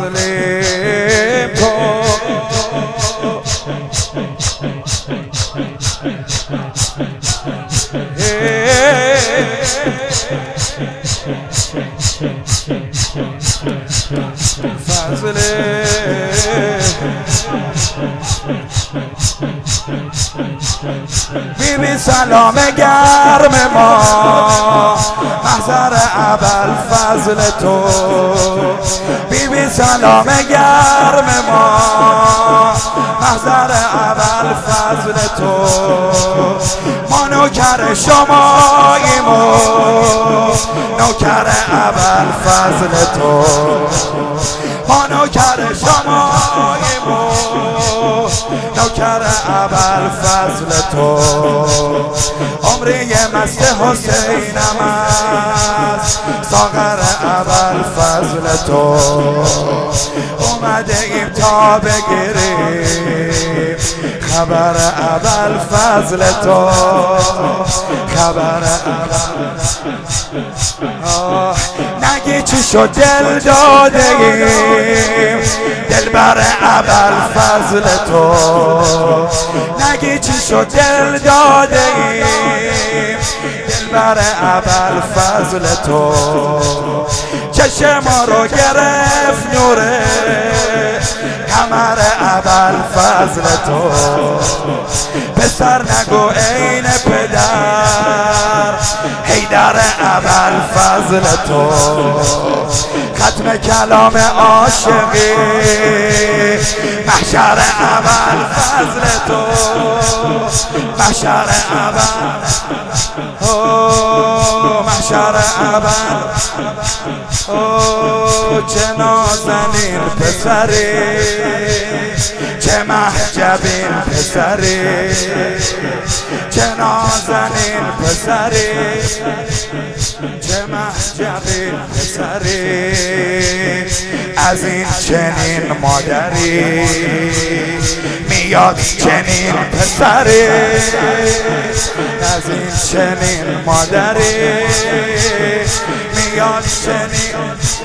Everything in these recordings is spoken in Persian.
فضلیم تو بیبی سلام گرم ما محضر ابوالفضل تو بیبی سلام گرم ما محضر ابوالفضل تو ما نوکر شماییم و نوکر ابوالفضل تو ما نوکر شماییم و نوکر ابوالفضل تو عمری مست حسینم است ساغر ابوالفضل تو اومده ایم تا بگیریم خبر ابوالفضل تو خبر نگی چی شد دل داده ایم دل بر ابوالفضل تو نگی چی شد دل داده ایم دل بر ابوالفضل تو چشم ما رو گرفت نوره قمر ابوالفضل تو پسر نگو عین پدر حیدر ابوالفضل تو ختم کلام عاشقی محشر ابوالفضل تو محشر محشر چه نازنین پسری چه محجبین پسری چه نازنین پسری چه محجبین پسری از این چنین مادری میاد چنین پسری از این چنین مادری میاد چنین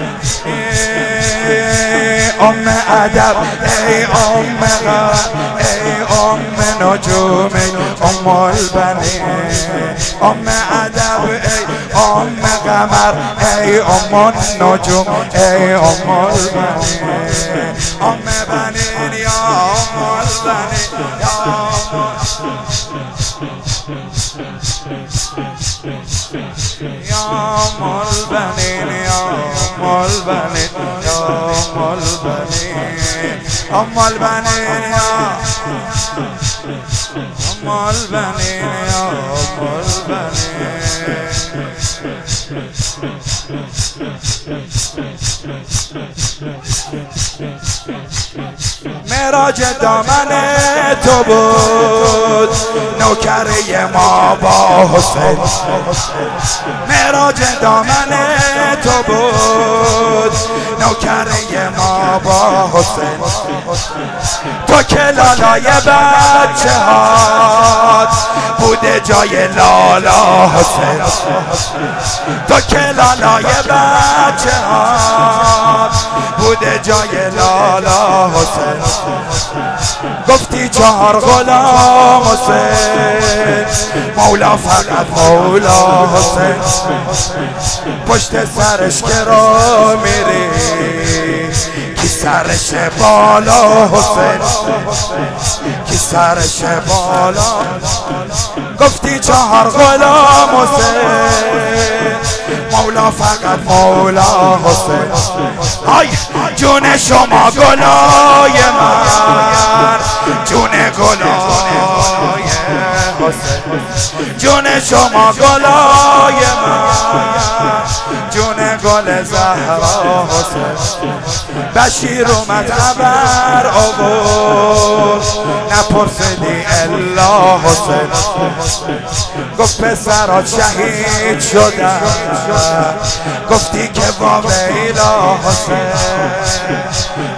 ام ادب ای ام غم ای ام نجوم ام البنین ام ادب ای ام قمر ای ام النجوم ای ام البنین ام بنین یا ام البنین یا ام البنین یا ام البنین یا ام البنین ام البنین یا ام البنین یا ام البنین معراج دامن تو بود نوکری ما با حسین معراج دامن تو بود نوکری ما با حسین تو که لالای بچه هات بوده جای لالا حسین تو که لالای بچه هات بوده جای لالا حسین گفتی 4 غلام حسین مولا فقط مولا حسین پشت سرش که را میری کی سرش بالا حسین کی سرش بالا گفتی 4 غلام حسین مولا فقط مولا حسین های جون شما گلای من جون گلای حسین جون شما گلای من جون گل زهرا حسین بشیر اومد خبر آورد نپرسیدی الا حسین گفت پسرات شهید شدن گفتی که واویلا حسین